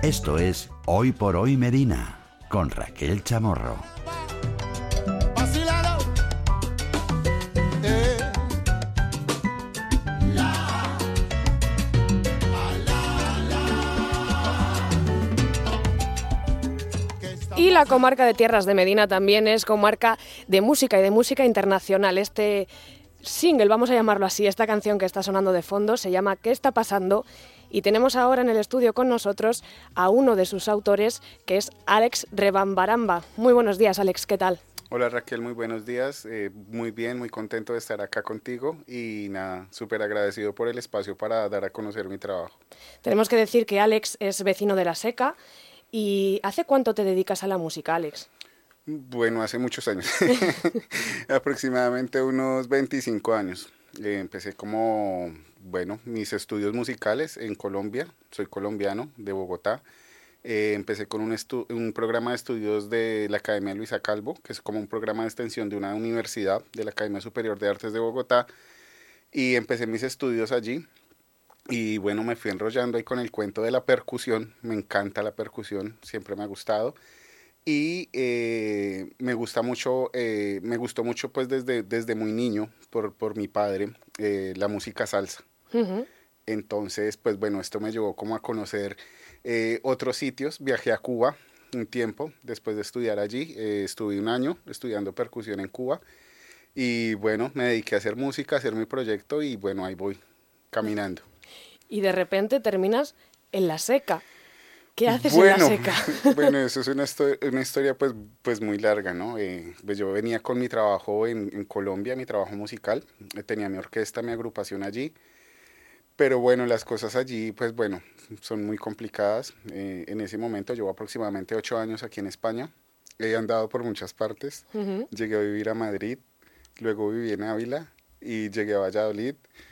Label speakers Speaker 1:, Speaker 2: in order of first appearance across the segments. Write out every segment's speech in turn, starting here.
Speaker 1: Esto es Hoy por Hoy Medina, con Raquel Chamorro.
Speaker 2: Y la comarca de Tierras de Medina también es comarca de música y de música internacional. Este single, vamos a llamarlo así, esta canción que está sonando de fondo se llama ¿Qué está pasando? Y tenemos ahora en el estudio con nosotros a uno de sus autores, que es Alex Rebambaramba. Muy buenos días, Alex, ¿qué tal?
Speaker 3: Hola Raquel, muy buenos días, muy bien, muy contento de estar acá contigo y nada, súper agradecido por el espacio para dar a conocer mi trabajo.
Speaker 2: Tenemos que decir que Alex es vecino de La Seca. ¿Y hace cuánto te dedicas a la música, Alex?
Speaker 3: Bueno, hace muchos años, aproximadamente unos 25 años. Empecé como, mis estudios musicales en Colombia, soy colombiano de Bogotá. Empecé con un programa de estudios de la Academia Luisa Calvo, que es como un programa de extensión de una universidad de la Academia Superior de Artes de Bogotá, y empecé mis estudios allí. Y bueno, me fui enrollando ahí con el cuento de la percusión. Me encanta la percusión, siempre me ha gustado. Y me gustó mucho pues desde muy niño por mi padre la música salsa.
Speaker 2: Uh-huh.
Speaker 3: Entonces, pues bueno, esto me llevó como a conocer otros sitios. Viajé a Cuba un tiempo después de estudiar allí. Estuve un año estudiando percusión en Cuba. Y bueno, me dediqué a hacer música, a hacer mi proyecto y bueno, ahí voy caminando.
Speaker 2: Y de repente terminas en La Seca. ¿Qué haces en La
Speaker 3: Bueno,
Speaker 2: Seca?
Speaker 3: bueno, eso es una historia pues muy larga, ¿no? Pues yo venía con mi trabajo en Colombia, mi trabajo musical, tenía mi orquesta, mi agrupación allí, pero bueno, las cosas allí, pues bueno, son muy complicadas. En ese momento llevo aproximadamente 8 años aquí en España, he andado por muchas partes,
Speaker 2: Uh-huh.
Speaker 3: llegué a vivir a Madrid, luego viví en Ávila y llegué a Valladolid.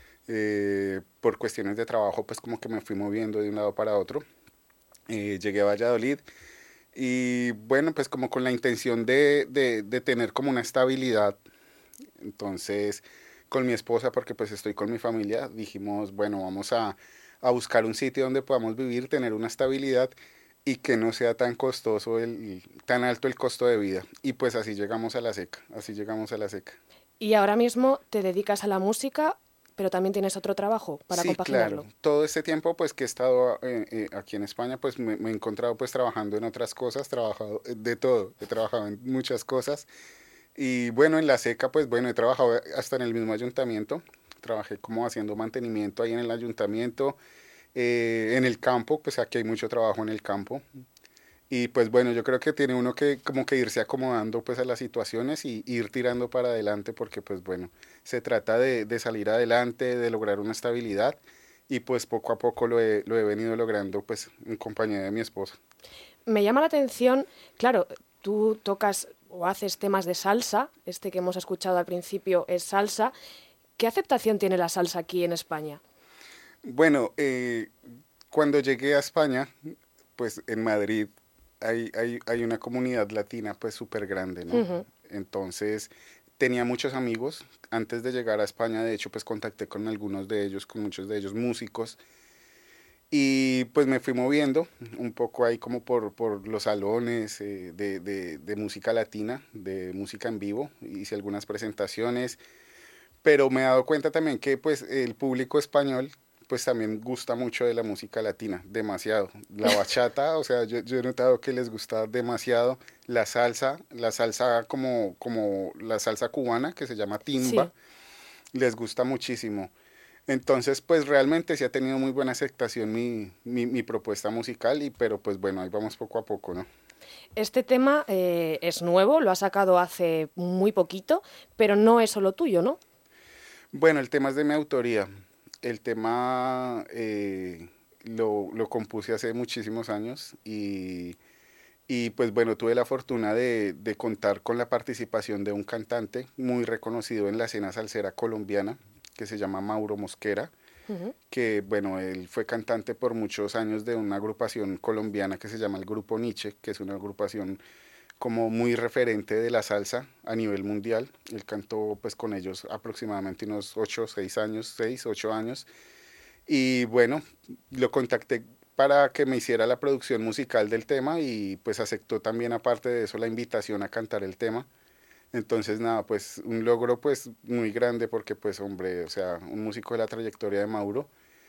Speaker 3: Por cuestiones de trabajo, pues como que me fui moviendo de un lado para otro. Llegué a Valladolid y bueno, pues como con la intención de tener como una estabilidad. Entonces, con mi esposa, porque pues estoy con mi familia, dijimos, bueno, vamos a buscar un sitio donde podamos vivir, tener una estabilidad y que no sea tan costoso, tan alto el costo de vida. Y pues así llegamos a La Seca, así llegamos a La Seca.
Speaker 2: Y ahora mismo te dedicas a la música, pero también tienes otro trabajo para
Speaker 3: Sí, claro.
Speaker 2: compaginarlo.
Speaker 3: Todo este tiempo pues que he estado aquí en España pues me he encontrado pues trabajando en otras cosas, trabajado de todo, he trabajado en muchas cosas y bueno, en La Seca pues bueno, he trabajado hasta en el mismo ayuntamiento, trabajé como haciendo mantenimiento ahí en el ayuntamiento, en el campo, pues aquí hay mucho trabajo en el campo y pues bueno, yo creo que tiene uno que como que irse acomodando pues a las situaciones y ir tirando para adelante porque pues bueno, se trata de salir adelante, de lograr una estabilidad y pues poco a poco lo he venido logrando pues en compañía de mi esposa.
Speaker 2: Me llama la atención, claro, tú tocas o haces temas de salsa, este que hemos escuchado al principio es salsa. ¿Qué aceptación tiene la salsa aquí en España?
Speaker 3: Bueno, cuando llegué a España, pues en Madrid hay una comunidad latina pues súper grande, ¿no?
Speaker 2: Uh-huh.
Speaker 3: Entonces tenía muchos amigos. Antes de llegar a España, de hecho, pues contacté con algunos de ellos, con muchos de ellos músicos. Y pues me fui moviendo un poco ahí como por los salones de música latina, de música en vivo. Hice algunas presentaciones, pero me he dado cuenta también que pues el público español pues también gusta mucho de la música latina, demasiado. La bachata, o sea, yo he notado que les gusta demasiado la salsa como la salsa cubana que se llama timba,
Speaker 2: Sí.
Speaker 3: les gusta muchísimo. Entonces, pues realmente sí ha tenido muy buena aceptación mi propuesta musical, pero pues bueno, ahí vamos poco a poco, ¿no?
Speaker 2: Este tema es nuevo, lo has sacado hace muy poquito, pero no es solo tuyo, ¿no?
Speaker 3: Bueno, el tema es de mi autoría. El tema lo compuse hace muchísimos años y pues bueno, tuve la fortuna de contar con la participación de un cantante muy reconocido en la escena salsera colombiana que se llama Mauro Mosquera,
Speaker 2: Uh-huh.
Speaker 3: que bueno, él fue cantante por muchos años de una agrupación colombiana que se llama el Grupo Nietzsche, que es una agrupación como muy referente de la salsa a nivel mundial. Él cantó pues con ellos aproximadamente unos 8, 6 años, 6, 8 años. Y bueno, lo contacté para que me hiciera la producción musical del tema y pues aceptó también aparte de eso la invitación a cantar el tema. Entonces nada, pues un logro pues muy grande porque pues hombre, o sea, un músico de la trayectoria de Mauro,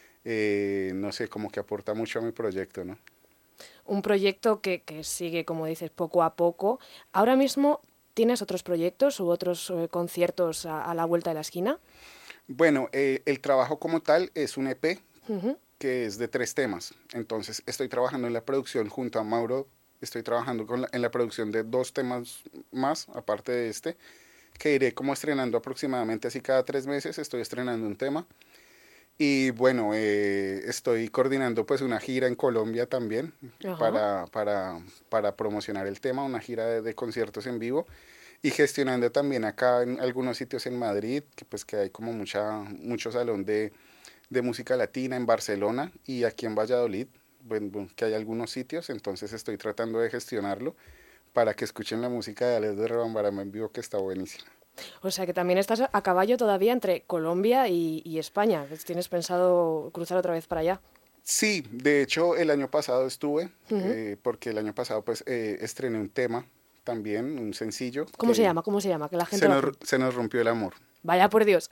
Speaker 3: no sé, como que aporta mucho a mi proyecto, ¿no?
Speaker 2: Un proyecto que sigue, como dices, poco a poco. Ahora mismo, ¿tienes otros proyectos u otros conciertos a la vuelta de la esquina?
Speaker 3: Bueno, el trabajo como tal es un EP
Speaker 2: Ujú.
Speaker 3: que es de 3 temas. Entonces estoy trabajando en la producción junto a Mauro, estoy trabajando en la producción de 2 temas más, aparte de este, que iré como estrenando aproximadamente así cada 3 meses, estoy estrenando un tema. Y bueno, estoy coordinando pues una gira en Colombia también
Speaker 2: Ajá.
Speaker 3: para promocionar el tema, una gira de conciertos en vivo y gestionando también acá en algunos sitios en Madrid, que pues que hay como mucho salón de música latina en Barcelona y aquí en Valladolid, bueno, que hay algunos sitios, entonces estoy tratando de gestionarlo para que escuchen la música de Alex de Rebambaramba en vivo que está buenísima.
Speaker 2: O sea que también estás a caballo todavía entre Colombia y España. ¿Tienes pensado cruzar otra vez para allá?
Speaker 3: Sí, de hecho el año pasado estuve,
Speaker 2: Ujú.
Speaker 3: porque el año pasado pues estrené un tema también, un sencillo,
Speaker 2: ¿Cómo se
Speaker 3: que
Speaker 2: llama? ¿Cómo se llama? Que la gente lo apunte.
Speaker 3: se nos rompió el amor.
Speaker 2: Vaya por Dios.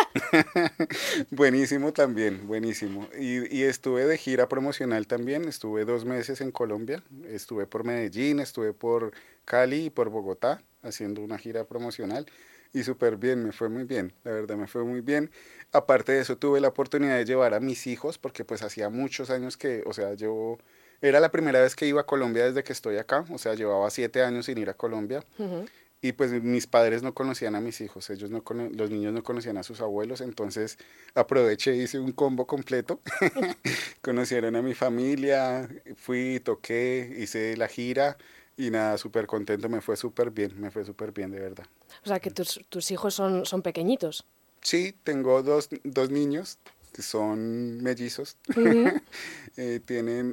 Speaker 3: Buenísimo también, buenísimo. Y estuve de gira promocional también, estuve 2 meses en Colombia, estuve por Medellín, estuve por Cali y por Bogotá haciendo una gira promocional y súper bien, me fue muy bien, la verdad me fue muy bien. Aparte de eso tuve la oportunidad de llevar a mis hijos porque pues hacía muchos años que, o sea, yo era la primera vez que iba a Colombia desde que estoy acá, o sea, llevaba 7 años sin ir a Colombia.
Speaker 2: Ujú.
Speaker 3: Y pues mis padres no conocían a mis hijos, ellos no los niños no conocían a sus abuelos, entonces aproveché, hice un combo completo, conocieron a mi familia, fui, toqué, hice la gira y nada, súper contento, me fue súper bien, me fue súper bien de verdad.
Speaker 2: O sea que tus hijos son pequeñitos.
Speaker 3: Sí, tengo dos niños que son mellizos,
Speaker 2: Ujú.
Speaker 3: tienen,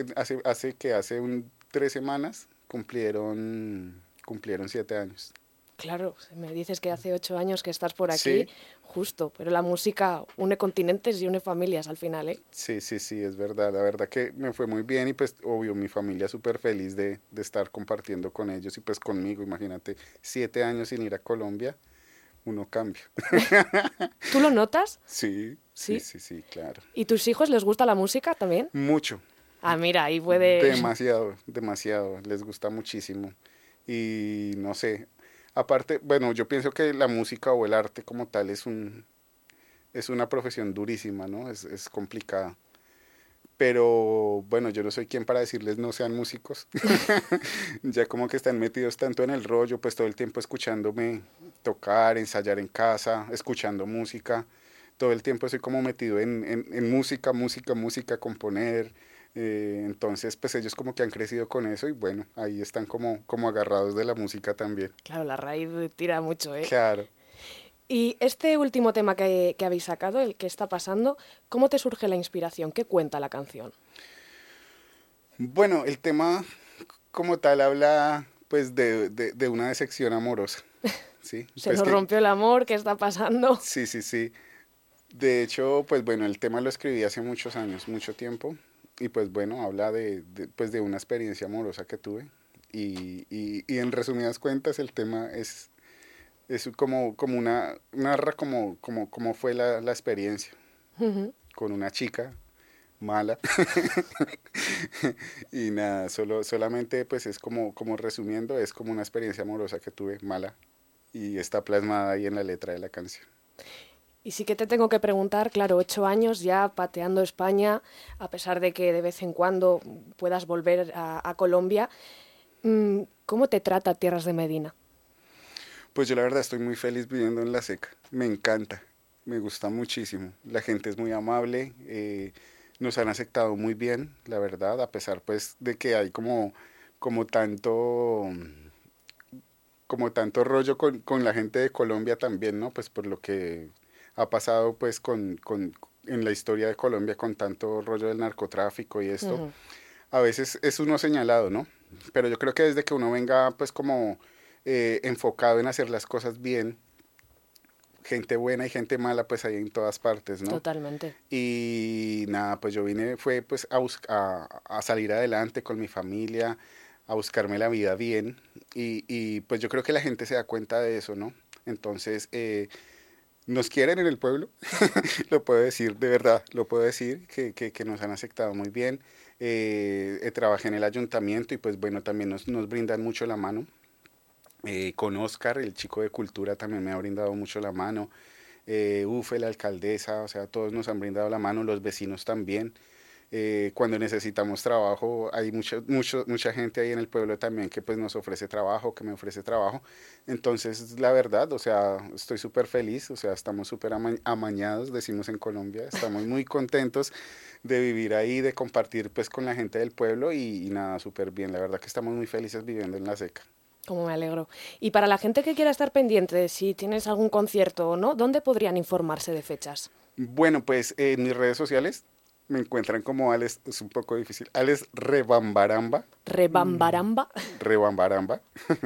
Speaker 3: hace 3 semanas cumplieron 7 años.
Speaker 2: Claro, si me dices que hace 8 años que estás por aquí,
Speaker 3: Sí,
Speaker 2: justo, pero la música une continentes y une familias al final, ¿eh?
Speaker 3: sí, sí, sí, es verdad. La verdad que me fue muy bien y pues obvio mi familia súper feliz de estar compartiendo con ellos y pues conmigo. Imagínate, 7 años sin ir a Colombia, uno cambia.
Speaker 2: ¿Tú lo notas?
Speaker 3: Sí, sí,
Speaker 2: Sí.
Speaker 3: sí, sí, claro.
Speaker 2: ¿Y tus hijos les gusta la música también?
Speaker 3: Mucho,
Speaker 2: Ah, mira, ahí puede...
Speaker 3: demasiado, demasiado. Les gusta muchísimo. Y no sé, aparte, bueno, yo pienso que la música o el arte como tal es una profesión durísima, ¿no? Es complicada. Pero bueno, yo no soy quien para decirles no sean músicos. Ya como que están metidos tanto en el rollo, pues todo el tiempo escuchándome tocar, ensayar en casa, escuchando música. Todo el tiempo estoy como metido en música, música, música, componer. Entonces, pues ellos como que han crecido con eso y bueno, ahí están como agarrados de la música también.
Speaker 2: Claro, la raíz tira mucho, ¿eh?
Speaker 3: Claro.
Speaker 2: Y este último tema que habéis sacado, el que está pasando, ¿cómo te surge la inspiración? ¿Qué cuenta la canción?
Speaker 3: Bueno, el tema como tal habla pues de una decepción amorosa, ¿sí?
Speaker 2: Se
Speaker 3: Pues
Speaker 2: nos
Speaker 3: que
Speaker 2: rompió el amor, ¿qué está pasando?
Speaker 3: sí, sí, sí. De hecho, pues bueno, el tema lo escribí hace muchos años, mucho tiempo, y pues bueno, habla pues de una experiencia amorosa que tuve. Y en resumidas cuentas, el tema es como narra como fue la experiencia
Speaker 2: Ujú.
Speaker 3: con una chica mala. Y nada, solamente pues es como resumiendo, es como una experiencia amorosa que tuve mala y está plasmada ahí en la letra de la canción.
Speaker 2: Y sí que te tengo que preguntar, claro, 8 años ya pateando España, a pesar de que de vez en cuando puedas volver a Colombia, ¿cómo te trata Tierras de Medina?
Speaker 3: Pues yo la verdad estoy muy feliz viviendo en La Seca. Me encanta, me gusta muchísimo. La gente es muy amable, nos han aceptado muy bien, la verdad, a pesar pues de que hay como tanto, como tanto rollo con la gente de Colombia también, ¿no? Pues por lo que ha pasado pues en la historia de Colombia con tanto rollo del narcotráfico y esto.
Speaker 2: Ujú.
Speaker 3: A veces es uno señalado, ¿no? Pero yo creo que desde que uno venga pues como enfocado en hacer las cosas bien, gente buena y gente mala pues hay en todas partes, ¿no?
Speaker 2: Totalmente.
Speaker 3: Y nada, pues yo vine, fue pues a salir adelante con mi familia, a buscarme la vida bien y pues yo creo que la gente se da cuenta de eso, ¿no? Entonces, nos quieren en el pueblo, lo puedo decir, de verdad, lo puedo decir, que nos han aceptado muy bien. Trabajé en el ayuntamiento y pues bueno, también nos brindan mucho la mano. Con Oscar, el chico de cultura, también me ha brindado mucho la mano. Ufe, la alcaldesa, o sea, todos nos han brindado la mano, los vecinos también. Cuando necesitamos trabajo, hay mucha gente ahí en el pueblo también que pues nos ofrece trabajo, que me ofrece trabajo. Entonces, la verdad, o sea, estoy súper feliz, o sea, estamos súper amañados, decimos en Colombia, estamos muy contentos de vivir ahí, de compartir pues con la gente del pueblo y nada, súper bien. La verdad que estamos muy felices viviendo en La Seca.
Speaker 2: Como me alegro. Y para la gente que quiera estar pendiente de si tienes algún concierto o no, ¿dónde podrían informarse de fechas?
Speaker 3: Bueno, pues en mis redes sociales me encuentran como Alex, es un poco difícil, Alex Rebambaramba.
Speaker 2: Rebambaramba.
Speaker 3: Rebambaramba.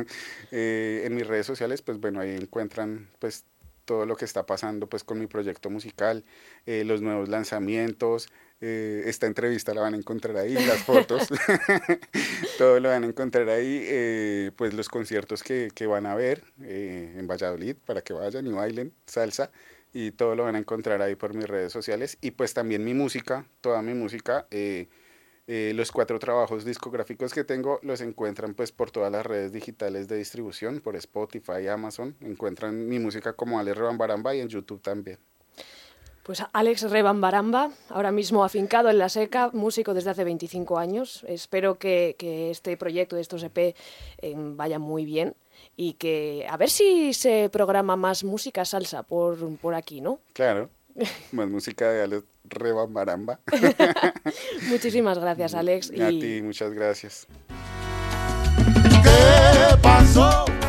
Speaker 3: En mis redes sociales, pues bueno, ahí encuentran pues todo lo que está pasando pues con mi proyecto musical, los nuevos lanzamientos, esta entrevista la van a encontrar ahí, las fotos, todo lo van a encontrar ahí, pues los conciertos que van a ver en Valladolid para que vayan y bailen salsa y todo lo van a encontrar ahí por mis redes sociales y pues también mi música, toda mi música, los 4 trabajos discográficos que tengo los encuentran pues por todas las redes digitales de distribución, por Spotify, Amazon, encuentran mi música como Alex Rebambaramba y en YouTube también.
Speaker 2: Pues Alex Rebambaramba, ahora mismo afincado en La Seca, músico desde hace 25 años. Espero que este proyecto de estos EP vaya muy bien y que a ver si se programa más música salsa por aquí, ¿no?
Speaker 3: Claro, más música de Alex Rebambaramba.
Speaker 2: Muchísimas gracias, Alex.
Speaker 3: A ti, muchas gracias.
Speaker 4: ¿Qué pasó?